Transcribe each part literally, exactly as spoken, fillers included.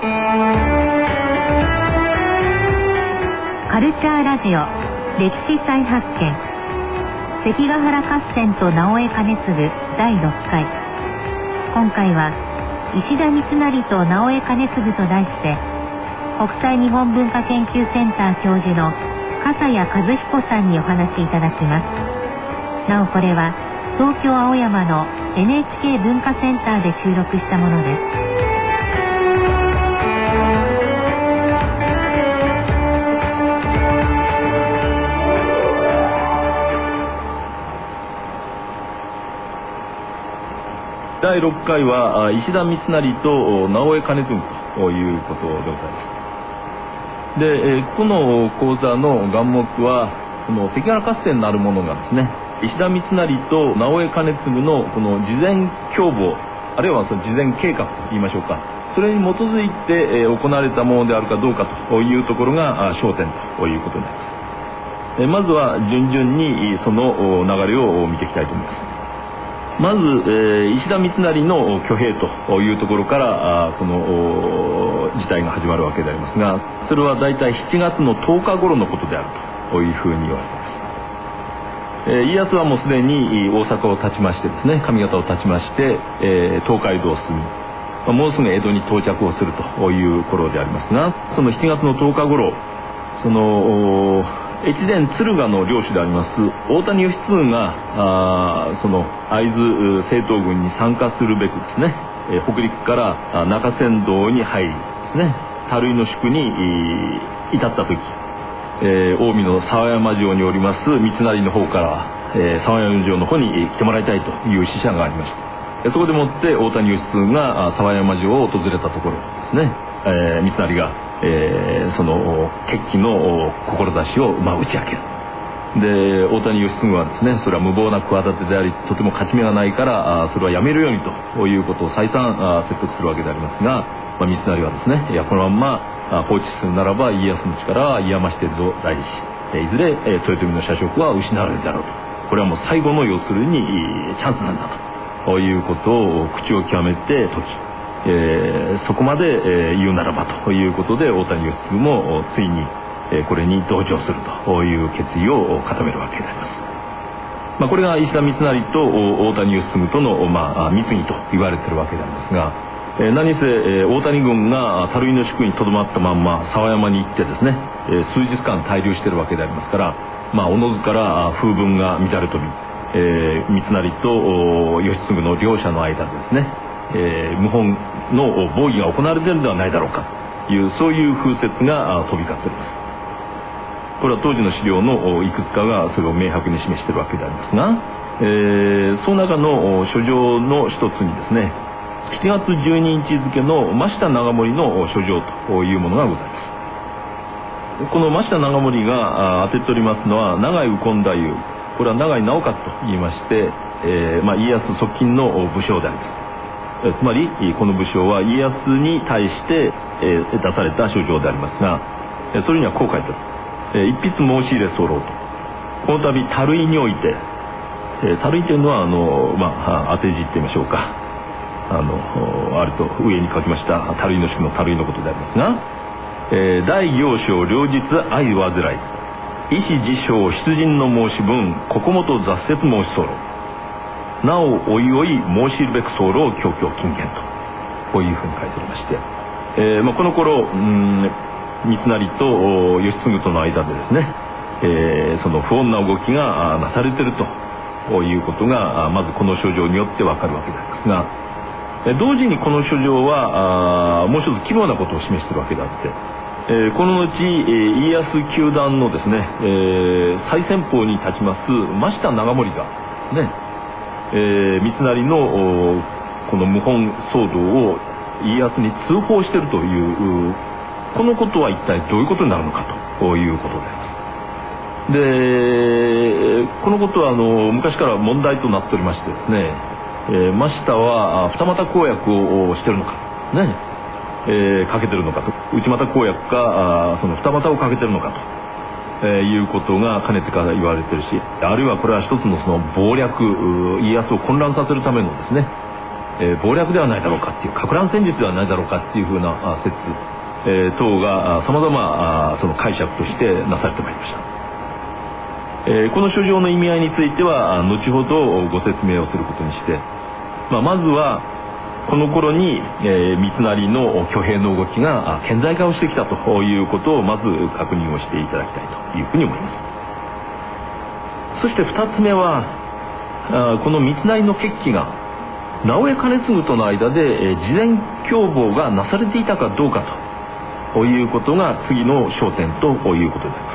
カルチャーラジオ歴史再発見、関ヶ原合戦と直江兼続だいろっかい。今回は石田三成と直江兼続と題して国際日本文化研究センター教授の笠谷和彦さんにお話しいただきます。なおこれは東京青山の エヌエイチケー 文化センターで収録したものです。 だいろっかいは石田三成と直江兼続ということでございます。で、この講座の眼目はこの関ヶ原合戦なるものがですね、石田三成と直江兼続のこの事前共謀、あるいはその事前計画と言いましょうか、それに基づいて行われたものであるかどうかというところが焦点ということになります。まずは順々にその流れを見ていきたいと思います。まず、えー、石田三成の挙兵というところからあこの事態が始まるわけでありますが、それはだいたいしちがつのとおか頃のことであるというふうに言われています。えー、家康はもうすでに大阪を立ちましてですね、上方を立ちまして、えー、東海道を進み、まあ、もうすぐ江戸に到着をするという頃でありますが、そのしちがつのとおか頃、その越前敦賀の領主であります大谷義継があその会津正統軍に参加するべくですね、えー、北陸から中山道に入りですね、垂井の宿に至った時、えー、近江の沢山城におります三成の方から、えー、沢山城の方に来てもらいたいという使者がありました。そこでもって大谷義継が沢山城を訪れたところですね、えー、三成がえー、その決起の志を、まあ、打ち明ける。で、大谷義継はですね、それは無謀な企てでありとても勝ち目がないからあそれはやめるようにということを再三あ説得するわけでありますが、まあ、三成はですね、いやこのまんまあ放置するならば家康の力は癒ましているぞ大事、いずれえ豊臣の社食は失われるだろうと、これはもう最後の要するにチャンスなんだということを口を極めて説き、えー、そこまで、えー、言うならばということで大谷義継もついに、えー、これに同調するという決意を固めるわけであります。まあ、これが石田三成と大谷義継との、まあ、密議と言われているわけでありますが、えー、何せ、えー、大谷軍が垂井の宿にとどまったまんま沢山に行ってですね、えー、数日間滞留しているわけでありますから、まあ、おのずから風聞が乱れ飛び、えー、三成と義継の両者の間でですね、えー、謀反の防御が行われているのではないだろうかという、そういう風説が飛び交っております。これは当時の資料のいくつかがそれを明白に示しているわけでありますが、えー、その中の書状の一つにですね、しちがつじゅうににち付の真下長盛の書状というものがございます。この真下長盛が当てておりますのは長井右近太夫、これは長井直勝と言いまして、えーまあ、家康側近の武将であります。つまりこの武将は家康に対して、えー、出された書状でありますが、それにはこう書いてある。えー、一筆申し入れ候と、この度垂井において、えー、垂井というのはあの、まあ、当て字って言いましょうか、あのあると上に書きました垂井の宿の垂井のことでありますが、えー、大行商両日相患い医師自称出陣の申し分ここもと雑説申し候、なおおいおい申し入るべく候を強々金言と、こういうふうに書いておりまして、えーまあ、この頃うん三成と義継との間でですね、えー、その不穏な動きがなされているということがまずこの書状によってわかるわけでありますが、同時にこの書状はもう一つ奇妙なことを示しているわけであって、えー、この後、えー、家康九段のですね、えー、最先鋒に立ちます真下長盛がね、えー、三成のこの謀反騒動を家康に通報しているという、このことは一体どういうことになるのかということであります。で、このことはあの昔から問題となっておりましてですね、えー、真下は二股公約をしているのかね、えー、かけてるのかと、内股公約かその二股をかけてるのかと。えー、いうことがかねてから言われてるし、あるいはこれは一つのその謀略、家康を混乱させるためのですね、 えー、謀略ではないだろうかっていう、か乱戦術ではないだろうかっていうふうな説、えー、等がさまざまその解釈としてなされてまいりました。えー、この書状の意味合いについては後ほどご説明をすることにして、まあ、まずはこの頃に、えー、三成の挙兵の動きが顕在化をしてきたということをまず確認をしていただきたいというふうに思います。そしてふたつめは、あこの三成の決起が直江兼続との間で、えー、事前共謀がなされていたかどうかということが次の焦点ということになります。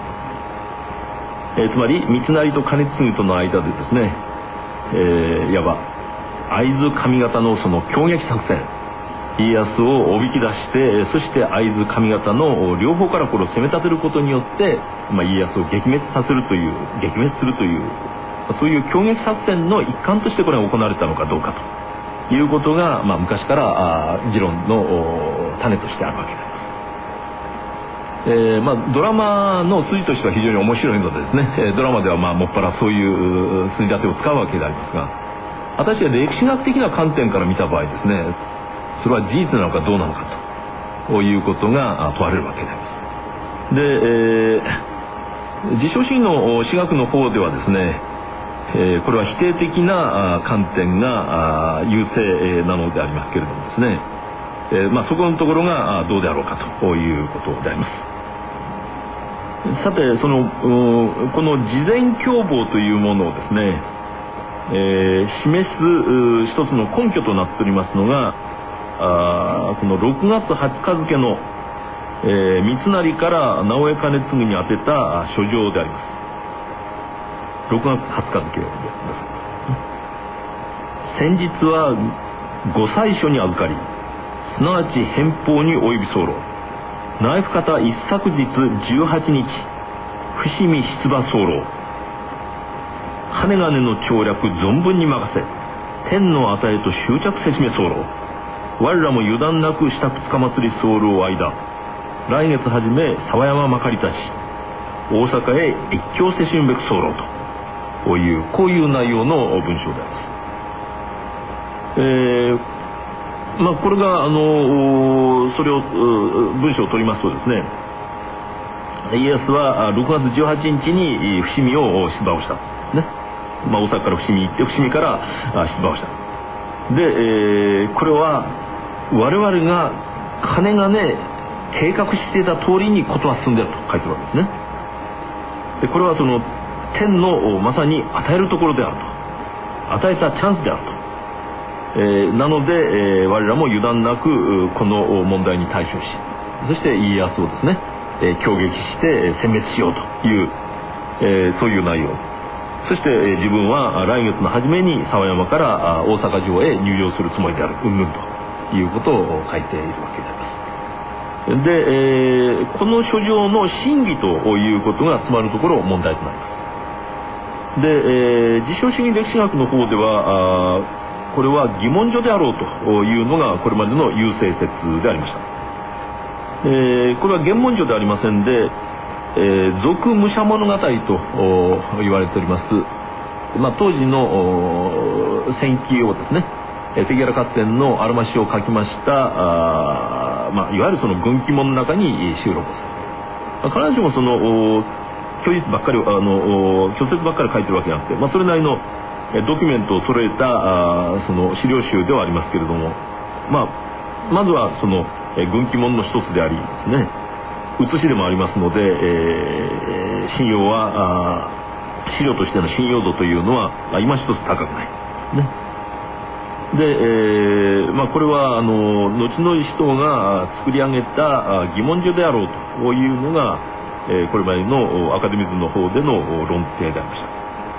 えー、つまり三成と兼続との間でですね、えー、いわば会津上方のその攻撃作戦、家康をおびき出して、そして会津上方の両方からこれを攻め立てることによって、まあ、家康を撃滅させるという撃滅するというそういう攻撃作戦の一環としてこれが行われたのかどうかということが、まあ、昔から議論の種としてあるわけであります。えーまあ、ドラマの筋としては非常に面白いのでですね、ドラマではまあもっぱらそういう筋立てを使うわけでありますが、果たして歴史学的な観点から見た場合ですね、それは事実なのかどうなのかということが問われるわけであります。で、えー、実証主義の史学の方ではですね、えー、これは否定的な観点が優勢なのでありますけれどもですね、えーまあ、そこのところがどうであろうかということであります。さて、そのこの事前共謀というものをですね、えー、示す一つの根拠となっておりますのが、あこのろくがつはつか付の、えー、三成から直江兼続に宛てた書状であります。ろくがつはつか付です。先日は御祭所に預かり、すなわち返報に及び候。内府方一昨日じゅうはちにち、伏見出馬候。金金の調略存分に任せ、天の与えと執着せしめ候。我らも油断なく下二日祭り候を間、来月初め沢山まかりたち、大阪へ越境せしむべく候と。こういうこういう内容の文章であります。えー、まあこれがあのそれを文章を取りますとですね、家康はろくがつじゅうはちにちに伏見を出馬をしたね。まあ、大阪から伏見に行って伏見から出馬をした。で、えー、これは我々が金がね計画していた通りに事は進んでいると書いてるわけですね。でこれはその天のまさに与えるところであると、与えたチャンスであると、えー、なので、えー、我らも油断なくこの問題に対処し、そして家康をですね、えー、攻撃して殲滅しようという、えー、そういう内容。そして、えー、自分は来月の初めに沢山から大阪城へ入城するつもりである云々ということを書いているわけであります。で、えー、この書状の真偽ということがつまるところ問題となります。で、えー、実証主義歴史学の方ではあこれは疑問書であろうというのがこれまでの優勢説でありました。えー、これは原文書でありませんで、えー、俗武者物語と言われております、まあ、当時の戦記をですね、関ヶ原合戦のあるましを書きましたあ、まあ、いわゆるその軍記物の中に収録をされて、まあ、必ずしもその虚実ばっかりあの虚説ばっかり書いてるわけじゃなくて、まあ、それなりのドキュメントを揃えたあその資料集ではありますけれども、まあ、まずはその軍記物の一つでありですね、写しでもありますので、えー、信用はあ資料としての信用度というのは今一つ高くないね。で、えーまあ、これはあの後の人が作り上げた疑問書であろうというのが、えー、これまでのアカデミズムの方での論点でありました。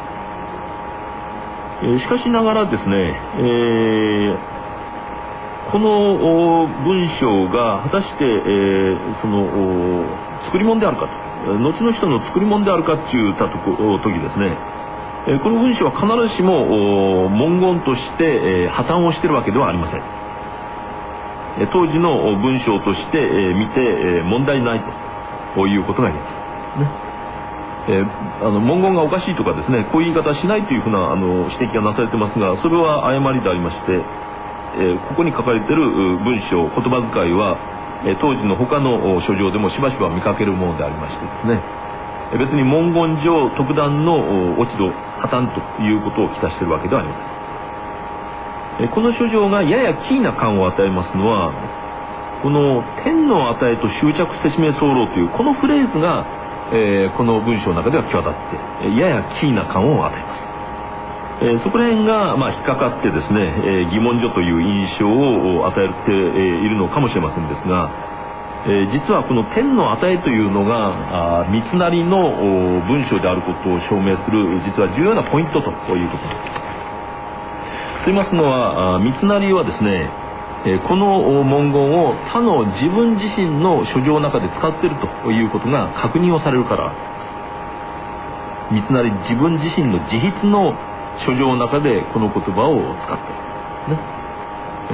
えー、しかしながらですね、えー、この文章が果たして、えー、その作り物であるかと、後の人の作り物であるかっていうたとこ時ですね、えー、この文章は必ずしも文言として、えー、破綻をしているわけではありません。えー、当時の文章として、えー、見て、えー、問題ないということが言えますね。えー、あの文言がおかしいとかですね、こういう言い方しないというふうなあの指摘がなされてますが、それは誤りでありまして、 えー、ここに書かれている文章言葉遣いは、えー、当時の他の書状でもしばしば見かけるものでありましてですね、えー、別に文言上特段の落ち度破綻ということをきたしているわけではありません。えー、この書状がやや奇異な感を与えますのは、この天の値と執着せしめ候というこのフレーズが、えー、この文章の中では際立ってやや奇異な感を与えます。えー、そこら辺が、まあ、引っかかってですね、えー、疑問書という印象を与えて、えー、いるのかもしれませんですが、えー、実はこの天の値というのが三成の文章であることを証明する実は重要なポイントということです。と言いますのは、三成はですね、えー、この文言を他の自分自身の書状の中で使っているということが確認をされるからです。三成自分自身の自筆の書状の中でこの言葉を使って、ねえ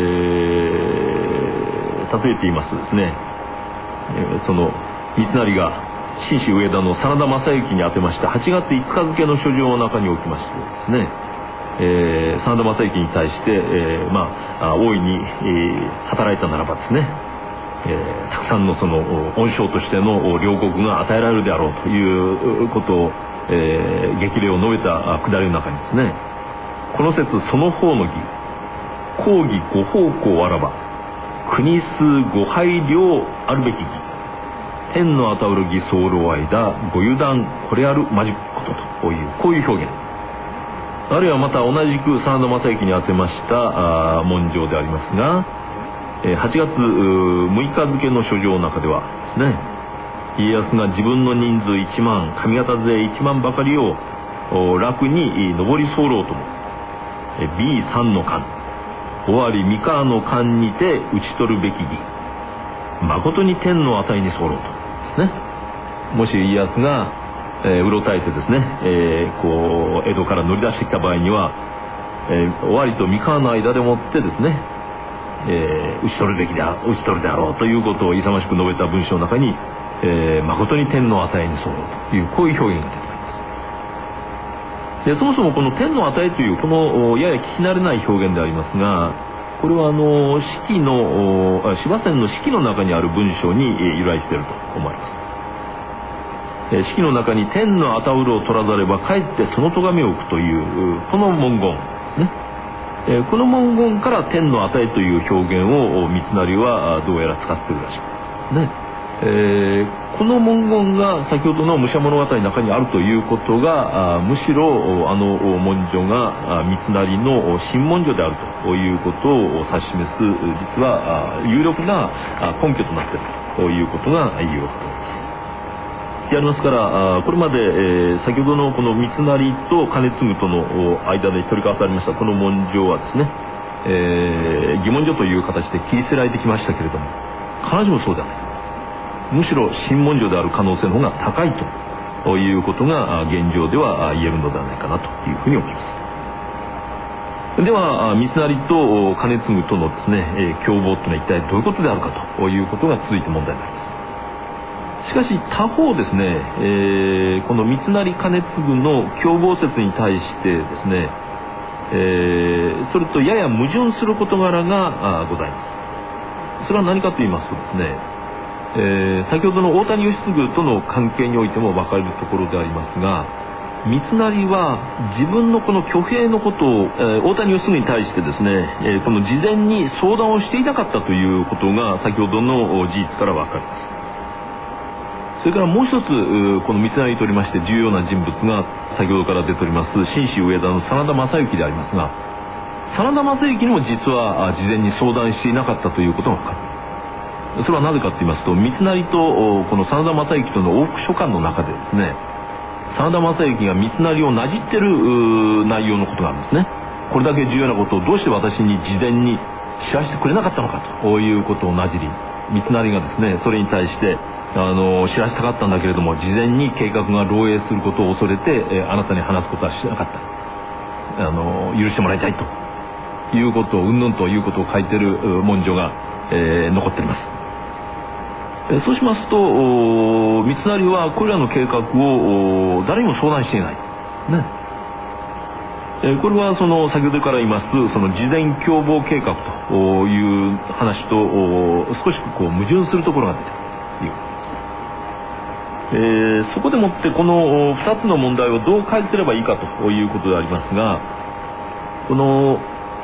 ー、例えて言いますとですね、えー、その三成が紳士上田の真田昌幸に宛てましたはちがついつか付の書状の中におきましてですね、えー、真田昌幸に対して、えー、まあ大いに、えー、働いたならばですね、えー、たくさんのその恩賞としての領国が与えられるであろうということをえー、激励を述べたくだりの中にですね、この説その方の義公儀ご方向あらば国数ご配慮あるべき義天のあたうる義候間ご油断これあるまじことというこういう表現、あるいはまた同じく真田昌幸に宛てました文章でありますが、えー、はちがつむいか付の書状の中ではですね、家康が自分の人数いちまん上方勢いちまんばかりを楽に上り候とも ビーさん の間尾張三河の間にて討ち取るべき義誠に天の値に候とですね、もし家康が、えー、うろたえてですね、えー、こう江戸から乗り出してきた場合には、えー、尾張と三河の間でもってですね、えー、討ち取るべきであ討ち取るであろうということを勇ましく述べた文章の中にえー、誠に天の値に候というこういう表現が出てきます。でそもそもこの天の値というこのやや聞き慣れない表現でありますが、これはあの四季の司馬遷の四季の中にある文章に由来していると思われます。えー、四季の中に天の値うるを取らざればかえってその咎めを置くというこの文言ですね。えー、この文言から天の値という表現を三成はどうやら使っているらしいですね。えー、この文言が先ほどの武者物語の中にあるということがむしろあの文書が三成の新文書であるということを指し示す実は有力な根拠となっているということが言えるわけです。でありますからこれまで、えー、先ほどのこの三成と兼続との間で取り交わされましたこの文書はですね、えー、疑問書という形で切り捨てられてきましたけれども、必ずしもそうではない、むしろ新文書である可能性の方が高いということが現状では言えるのではないかなというふうに思います。では三成と兼続とのですね共謀というのは一体どういうことであるかということが続いて問題になります。しかし他方ですね、えー、この三成兼続の共謀説に対してですね、えー、それとやや矛盾する事柄がございます。それは何かと言いますとですね、えー、先ほどの大谷義次との関係においても分かれるところでありますが、三成は自分のこの挙兵のことを、えー、大谷義次に対してですね、えー、この事前に相談をしていなかったということが先ほどの事実から分かります。それからもう一つこの三成にとりまして重要な人物が先ほどから出ております紳士上田の真田正幸でありますが、真田正幸にも実は事前に相談していなかったということが分かる。それはなぜかと言いますと、三成とこの真田正幸との往復書簡の中でですね、真田正幸が三成をなじってる内容のことがあるんですね。これだけ重要なことをどうして私に事前に知らせてくれなかったのかということをなじり、三成がですねそれに対してあの知らせたかったんだけれども事前に計画が漏洩することを恐れて、えー、あなたに話すことはしなかった、あの許してもらいたいということをうんぬんということを書いてる文書が、えー、残っています。そうしますと三成はこれらの計画を誰にも相談していない、ね、 えー、これはその先ほどから言いますその事前共謀計画という話と少しこう矛盾するところが出てくるということです。えー、そこでもってこのふたつの問題をどう解決すればいいかということでありますが、この、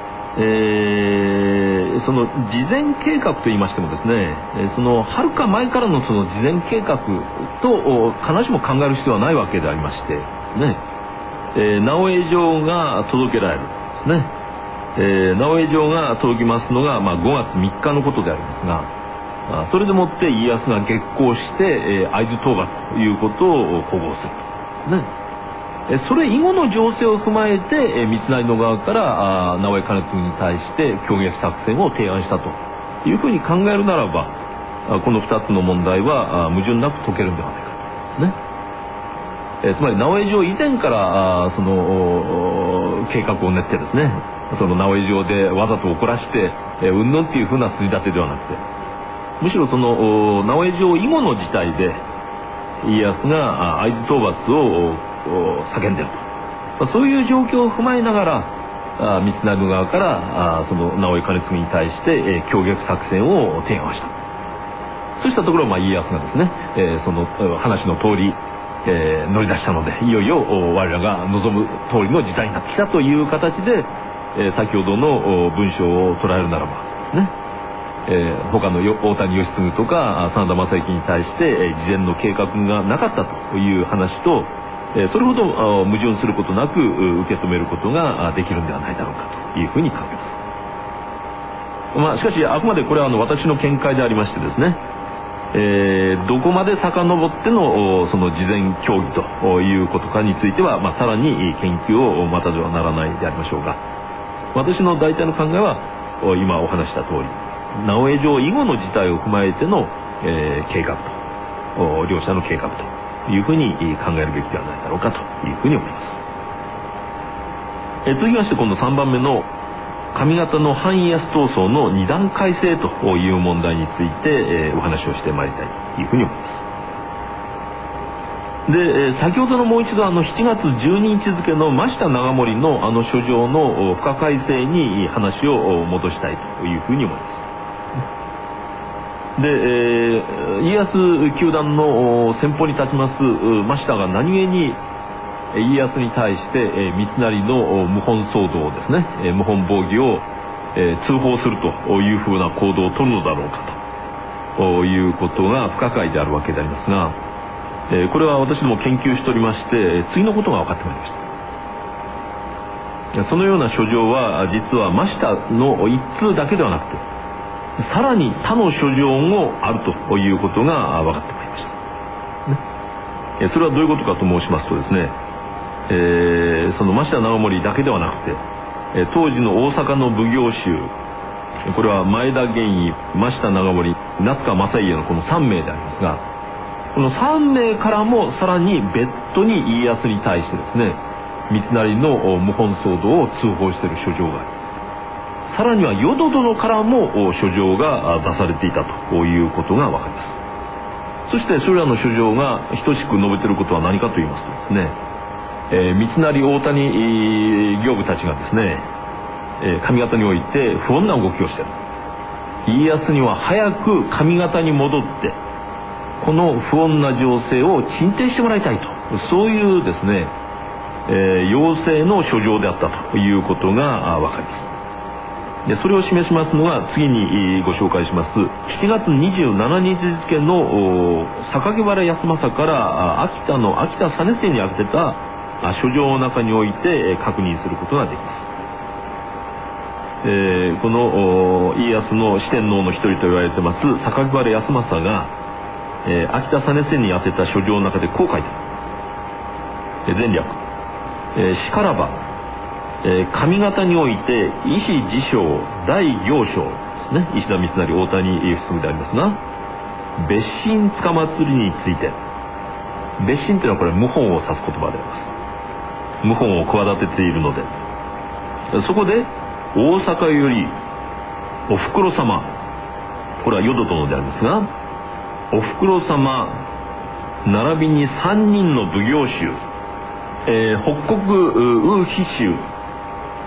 えー、その事前計画といいましてもですね、そのはるか前からのその事前計画と必ずしも考える必要はないわけでありましてね、えー、直江状が届けられるんですね。えー、直江状が届きますのが、まあ、ごがつみっかのことでありますが、それでもって家康が激高して、えー、会津討伐ということを保護すると、ね、えー、それ以後の情勢を踏まえて、えー、三成の側から直江兼続に対して攻撃作戦を提案したというふうに考えるならば、このふたつの問題は矛盾なく解けるんではないかとね。えー、つまり直江状以前からあその計画を練ってですね、その直江状でわざと怒らしてうんぬんっていうふうな筋立てではなくて、むしろその直江状以後の事態で家康が会津討伐を叫んでいると、そういう状況を踏まえながら三成の側からその直江兼続に対して攻撃作戦を提案した。そうしたところ、まあ、家康がですね、えー、その話の通りえー、乗り出したので、いよいよ我らが望む通りの事態になってきたという形で、えー、先ほどの文章を捉えるならばね、えー、他の大谷義継とか真田昌幸に対して、えー、事前の計画がなかったという話と、えー、それほど矛盾することなく受け止めることができるんではないだろうかというふうに考えます。まあ、しかしあくまでこれはあの私の見解でありましてですね、えー、どこまで遡ってのその事前協議ということかについては、まあ、さらに研究をまたではならないでありましょうが、私の大体の考えは今お話した通り、直江状以後の事態を踏まえての、えー、計画と両者の計画というふうに考えるべきではないだろうかというふうに思います。えー、続きまして今度さんばんめの上方の反家康闘争の二段階制という問題について、えー、お話をしてまいりたいというふうに思います。で、えー、先ほどのもう一度あのしちがつじゅうににち付の真下長盛のあの書状の不可改正に話を戻したいというふうに思います。で、えー、家康九段の先鋒に立ちます真下が何気に家康に対して、えー、三成の謀反騒動をですね、えー、謀反防御を、えー、通報するというふうな行動を取るのだろうかということが不可解であるわけでありますが、えー、これは私ども研究しておりまして次のことが分かってまいりました。そのような書状は実は真下の一通だけではなくてさらに他の書状もあるということが分かってまいりました、ね、それはどういうことかと申しますとですね、えー、その真下長盛だけではなくて、えー、当時の大阪の奉行衆、これは前田玄以、真下長盛、夏川正家のこのさんめいでありますが、このさんめいからもさらに別途に家康に対してですね、三成の謀反騒動を通報している書状があり、さらには淀殿からも書状が出されていたということが分かります。そしてそれらの書状が等しく述べていることは何かと言いますとですね、えー、三成大谷行部たちがですね、えー、上方において不穏な動きをしている。家康には早く上方に戻ってこの不穏な情勢を鎮定してもらいたいと、そういうですね、えー、要請の書状であったということが分かります。でそれを示しますのが次にご紹介しますしちがつにじゅうしちにち付の榊原康政から秋田の秋田実政に宛てた書状の中において確認することができます。えー、この家康の四天王の一人と言われてます榊原康政が、えー、秋田実政に宛てた書状の中でこう書いてある。えー、前略、えー、しからば、えー、上方において医師自称大行商ですね、石田三成大谷進でありますが、別神塚祭りについて、別神というのはこれ謀反を指す言葉であります。謀反を企てているので、そこで大阪よりおふくろ様、これは淀殿でありますが、おふくろ様並びにさんにんの奉行衆、えー、北国羽飛州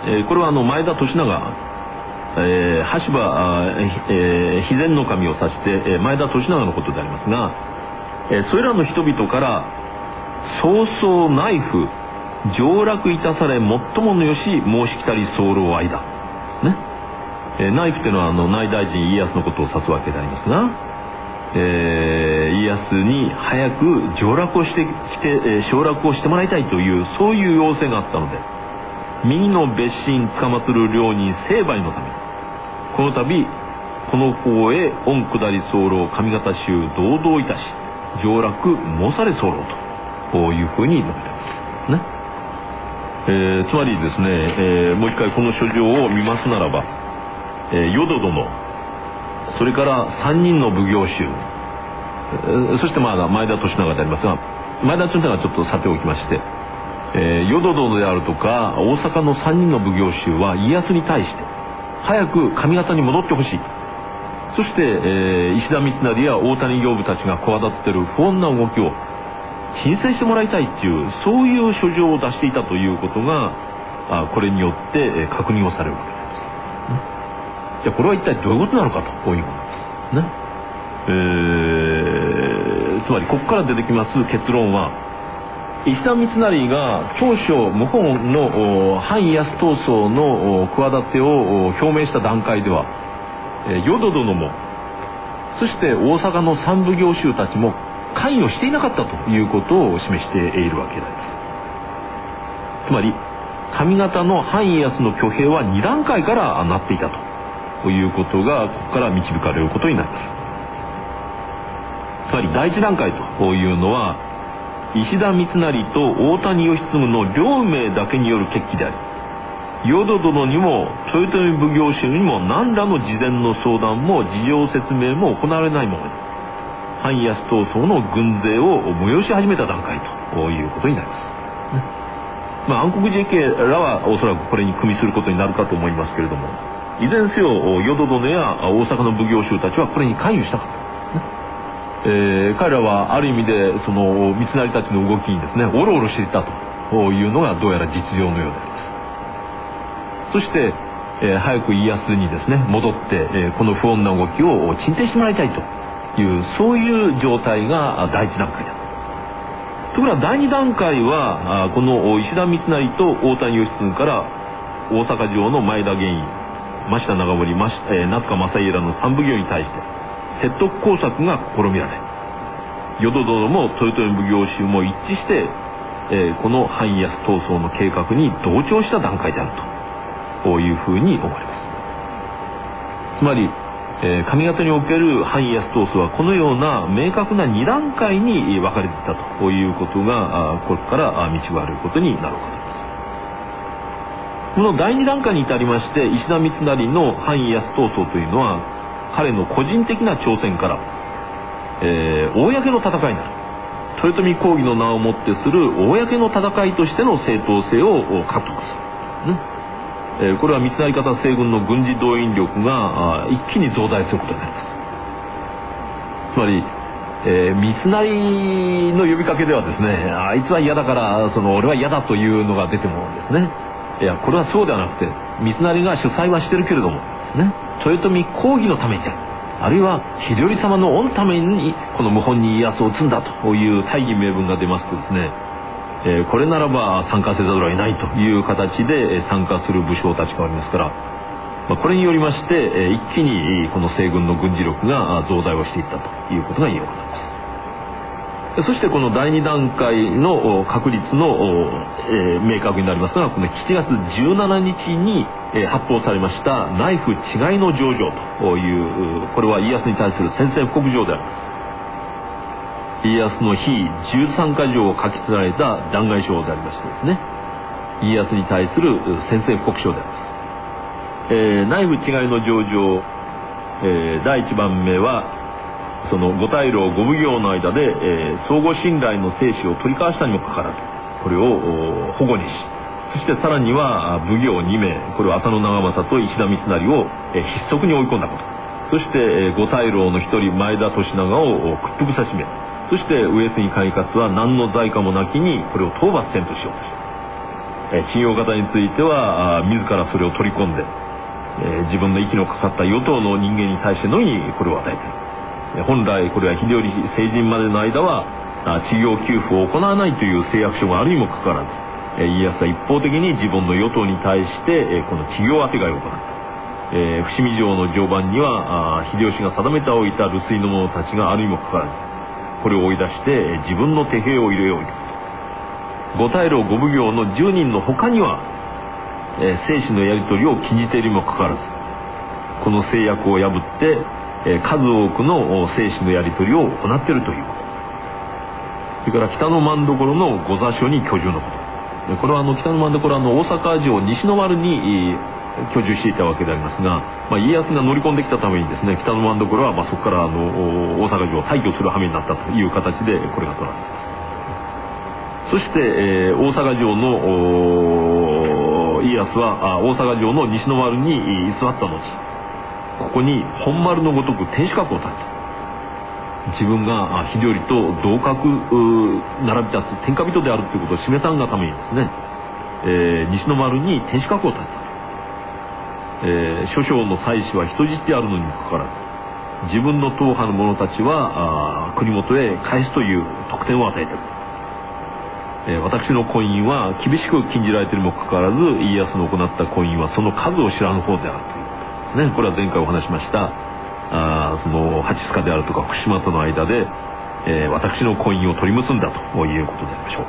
えー、これはあの前田利長、えー、羽柴、えー、肥前の神を指して、えー、前田利長のことでありますが、えー、それらの人々から早々ナイフ上洛いたされ最ものよし申し来たり候間ね、えー、ナイフというのはあの内大臣家康のことを指すわけでありますが、えー、家康に早く上洛をしてきて、えー、承諾をしてもらいたいというそういう要請があったので、右の別心つかまつる両人成敗のためこの度この方へ御下り候上方衆堂々いたし上洛申され候とこういうふうに述べていますね。えー、つまりですね、えー、もう一回この書状を見ますならば、えー、淀殿それからさんにんの奉行衆、えー、そしてまあ前田利長でありますが、前田利長はちょっとさておきまして、えー、淀殿であるとか大阪のさんにんの奉行衆は家康に対して早く上方に戻ってほしい、そして、えー、石田三成や大谷刑部たちが企てている不穏な動きを鎮静してもらいたいっていうそういう書状を出していたということがあこれによって、えー、確認をされるわけです、ね、じゃあこれは一体どういうことなのかとこういうことですね。えー、つまりここから出てきます結論は、石田三成が当初謀反の反家康闘争の企てを表明した段階では、淀殿もそして大阪の三奉行衆たちも関与していなかったということを示しているわけであります。つまり上方の反家康の挙兵はに段階からなっていたということがここから導かれることになります。つまり第一段階というのは石田三成と大谷義継の両名だけによる決起であり、淀殿にも豊臣奉行衆にも何らの事前の相談も事情説明も行われないままに反家康闘争の軍勢を催し始めた段階ということになります、ね。まあ、暗黒寺家らはおそらくこれに組みすることになるかと思いますけれども、いずれにせよ淀殿や大阪の奉行衆たちはこれに関与したかった。えー、彼らはある意味でその三成たちの動きにですねおろおろしていたというのがどうやら実情のようであります。そして、えー、早く家康にですね戻って、えー、この不穏な動きを鎮静してもらいたいというそういう状態が第一段階だ。ところが第二段階はこの石田三成と大谷義継から大阪城の前田玄尹、真下長森、えー、夏川正家らの三奉行に対して説得工作が試みられ、淀殿も豊臣奉行衆も一致して、えー、この反家康闘争の計画に同調した段階であるとこういうふうに思われます。つまり、えー、上方における反家康闘争はこのような明確なに段階に分かれていたということがここから導かれることになるわけです。このだいに段階に至りまして石田三成の反家康闘争というのは彼の個人的な挑戦から、えー、公の戦いになる豊臣公儀の名をもってする公の戦いとしての正当性を獲得する、ねえー、これは三成方西軍の軍事動員力が一気に増大することになります。つまり、えー、三成の呼びかけではですね、あいつは嫌だからその俺は嫌だというのが出てもですね、いやこれはそうではなくて三成が主催はしてるけれどもですね、豊臣公儀のためにある、あるいは秀頼様の御のためにこの謀反に家康を積んだという大義名分が出ますとですね、えー、これならば参加せざるを得ないという形で参加する武将たちがありますから、まあ、これによりまして、えー、一気にこの西軍の軍事力が増大をしていったということが言えるわけです。そしてこのだいに段階の確立の、えー、明確になりますが、このしちがつじゅうしちにちに、えー、発表されましたナイフ違いの上状という、これは家康に対する宣戦布告状であります。家康の非じゅうさんか条を書き連ねた弾劾書でありましてですね、家康に対する宣戦布告書であります。えー、内部違いの上状、えー、だいいちばんめはその五大老五奉行の間で、えー、相互信頼の生死を取り交わしたにもかかわらずこれを保護にし、そしてさらには奉行にめい、これは浅野長政と石田三成を、えー、筆足に追い込んだこと、そして、えー、五大老の一人前田利長を屈服さしめ、そして上杉景勝は何の罪過もなきにこれを討伐せんとしようとした。 企業方については自らそれを取り込んで、えー、自分の息のかかった与党の人間に対してのみこれを与えている。本来これは秀頼成人までの間は知行給付を行わないという誓約書があるにもかかわらず、えー、家康は一方的に自分の与党に対して、えー、この知行当てがいを行った。えー、伏見城の常磐には秀吉が定めておいた留守居の者たちがあるにもかかわらず、これを追い出して、えー、自分の手兵を入れようと。五大老五奉行のじゅうにんの他には、えー、生死のやり取りを禁じているにもかかわらず、この誓約を破って、えー、数多くの生死のやり取りを行っているということ。それから北の政所の御座所に居住のこと。これはあの北の政所はの大阪城西の丸に、えー居住していたわけでありますが、まあ、家康が乗り込んできたためにですね、北の政所はまあそこからあの大阪城を退去する羽目になったという形でこれが取られています。そして、えー、大阪城の家康は大阪城の西の丸に居座った後、ここに本丸のごとく天守閣を建てた。自分が秀頼と同格並び立つ天下人であるということを示さんがためにですね、えー、西の丸に天守閣を建てた。えー、諸将の妻子は人質であるのにもかかわらず、自分の党派の者たちは国元へ返すという特典を与えている。えー、私の婚姻は厳しく禁じられているにもかかわらず、家康の行った婚姻はその数を知らぬ方であるということですね。これは前回お話しましたあその八須賀であるとか福島との間で、えー、私の婚姻を取り結んだということでありましょう。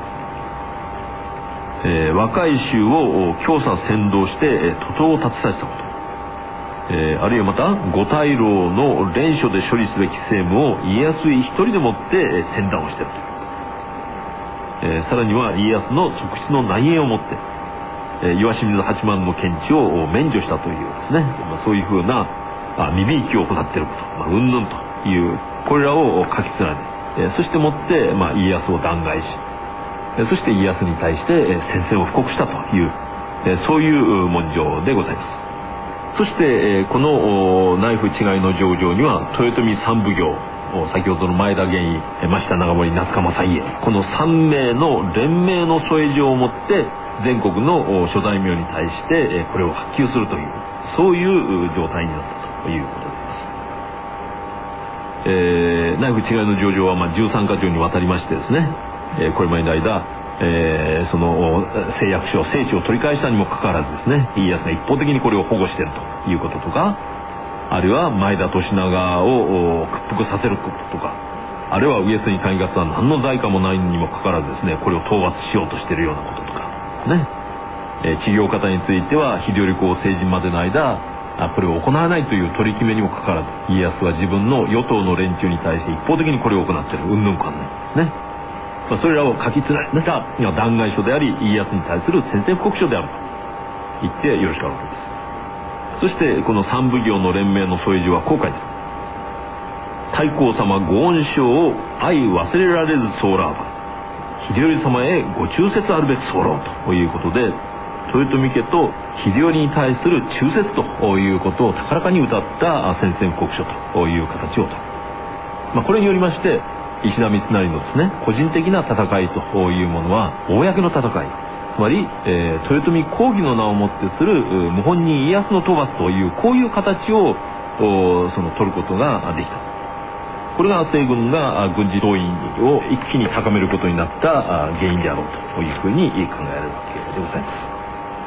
えー、若い衆を強査先導して、えー、徒党を立てさせたこと、えー、あるいはまた五大老の連署で処理すべき政務を家康一人でもって、えー、先断をしているという、えー、さらには家康の側室の内縁をもって、えー、岩清水八幡の検地を免除したというですね、まあ、そういうふうなあ身びいきを行っていること、まあ、うんぬんというこれらを書き連ね、えー、そしてもって、まあ、家康を弾劾し、そして家康に対して宣戦を布告したという、そういう文書でございます。そしてこの内府違いの上場には豊臣三奉行、先ほどの前田玄伊、真下長森、夏釜正家、このさん名の連名の添え状をもって全国の諸大名に対してこれを発給するという、そういう状態になったということであります。えー、内府違いの上場はまあじゅうさんか条にわたりましてですね、えー、これまでの間、えー、その誓約書聖書を取り返したにもかかわらずですね、家康が一方的にこれを保護しているということとか、あるいは前田利長を屈服させることとか、あるいは上杉景勝は何の財貨もないにもかかわらずですね、これを討伐しようとしているようなこととかですね、えー、治療方については秀頼公成人までの間これを行わないという取り決めにもかかわらず、家康は自分の与党の連中に対して一方的にこれを行っている、うんぬんかんぬんですね。それらを書き連ねた弾劾書であり、家康に対する宣戦布告書であると言ってよろしかろうです。そしてこの三奉行の連名の添え状はこう書いてある。太閤様ご恩賞を相忘れられず候ば、秀頼様へご忠節あるべき候ということで、豊臣家と秀頼に対する忠節ということを高らかに謳った宣戦布告書という形をとる。まあ、これによりまして石田三成のですね、個人的な戦いというものは公の戦い、つまり、えー、豊臣公儀の名をもってする謀反人家康の討伐というこういう形をその取ることができた。これが西軍が軍事動員を一気に高めることになった原因であろうというふうに考えられるわけでございます。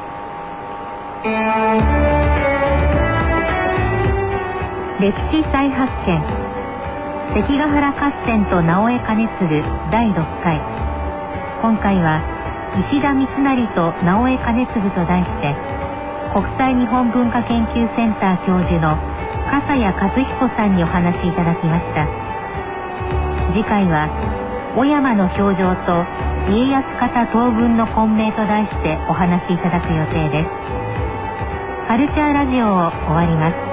歴史再発見、関ヶ原合戦と直江兼続だいろっかい。今回は石田三成と直江兼続と題して国際日本文化研究センター教授の笠谷和彦さんにお話しいただきました。次回は小山の表情と家康方東軍の混迷と題してお話しいただく予定です。カルチャーラジオを終わります。